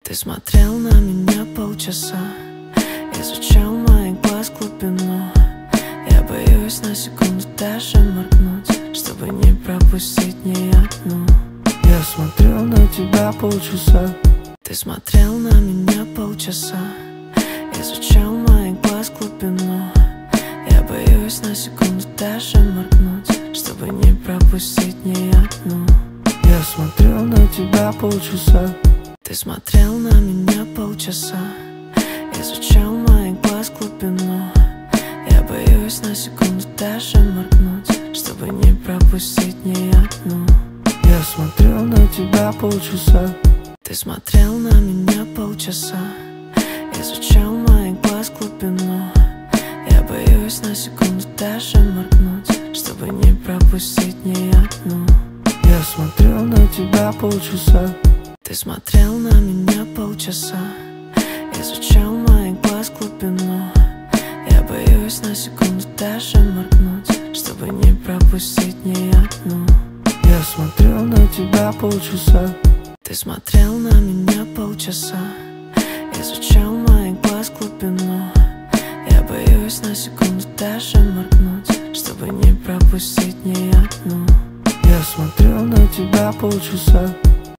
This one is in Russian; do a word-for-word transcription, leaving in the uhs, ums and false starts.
Ты смотрел на меня полчаса, изучал моих глаз глубину. Я боюсь на секунду даже моргнуть, чтобы не пропустить ни одну. Я смотрел на тебя полчаса. Ты смотрел на меня полчаса, изучал моих глаз глубину. Я боюсь на секунду даже моргнуть, чтобы не пропустить ни одну. Я смотрел на тебя полчаса. Ты смотрел на меня полчаса, изучал моих глаз глубину. Я боюсь на секунду даже моргнуть, чтобы не пропустить ни одну. Я смотрел на тебя полчаса. Ты смотрел на меня полчаса, изучал моих глаз глубину. Я боюсь на секунду даже моргнуть, чтобы не пропустить ни одну. Я смотрел на тебя полчаса. Ты смотрел на меня полчаса, изучал моих глаз глубину. Я боюсь на секунду даже моргнуть, чтобы не пропустить ни одну. Я смотрел на тебя полчаса. Ты смотрел на меня полчаса, изучал моих глаз глубину. Я боюсь на секунду даже моргнуть, чтобы не пропустить ни одну. Я смотрел на тебя полчаса.